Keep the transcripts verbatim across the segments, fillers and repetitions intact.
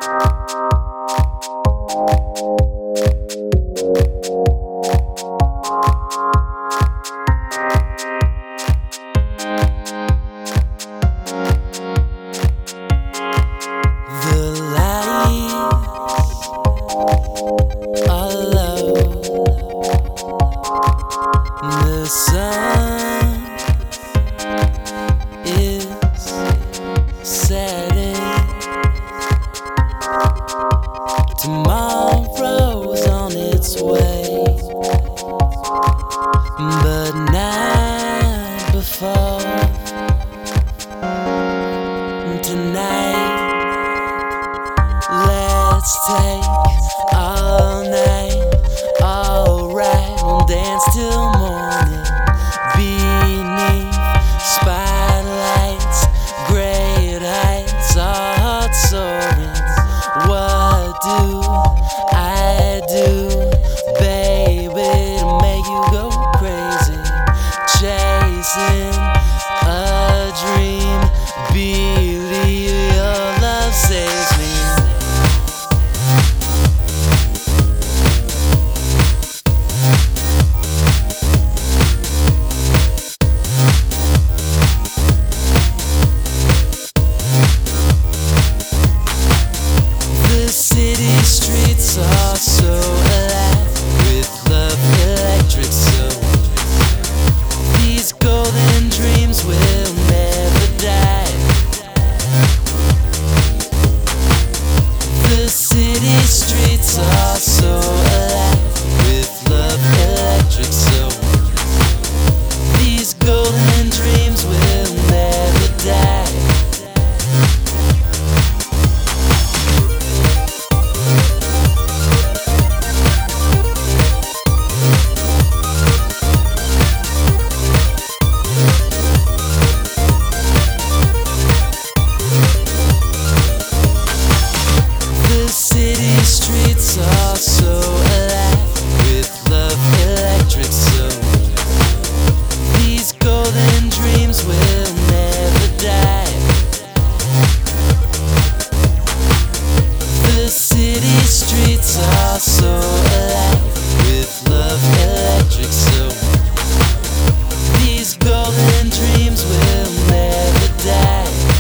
The sun is setting. Tomorrow's on its way, but not before tonight. Let's take all night. Alright, we'll dance till morning beneath spotlights, great heights, our hearts soaring. What do I do, baby, to make you go crazy? Chasing a dream, believe your love saves me. City streets are so alive with love electric, so these golden dreams will never die. The city streets are so alive with love electric, so these golden dreams will never die. Streets are so alive with love electric, so these golden dreams will never die. The city streets are so alive with love electric, so these golden dreams will never die.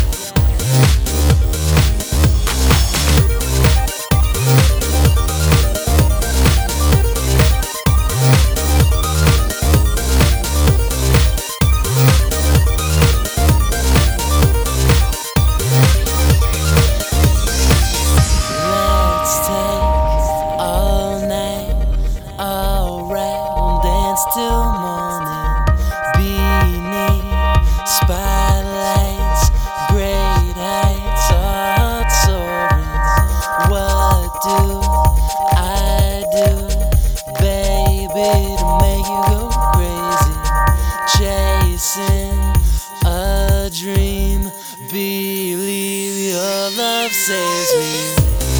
Till morning beneath spotlights, great heights, hearts soaring. What do I do, baby, to make you go crazy? Chasing a dream, believe your love saves me.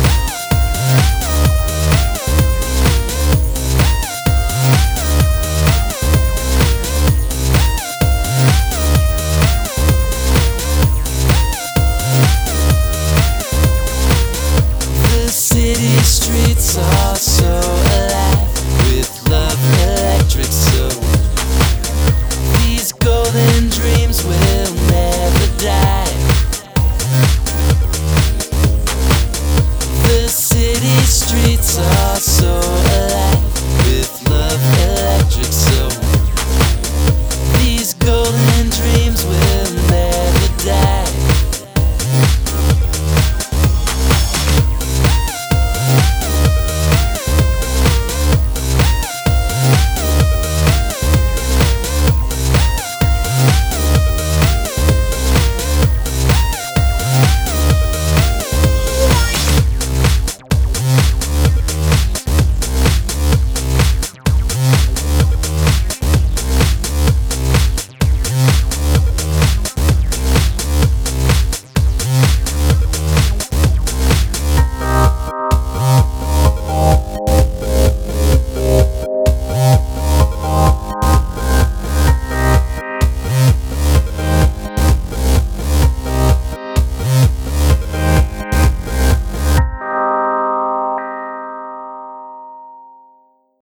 City streets are so alive with love electric, so these golden dreams will never die. The city streets are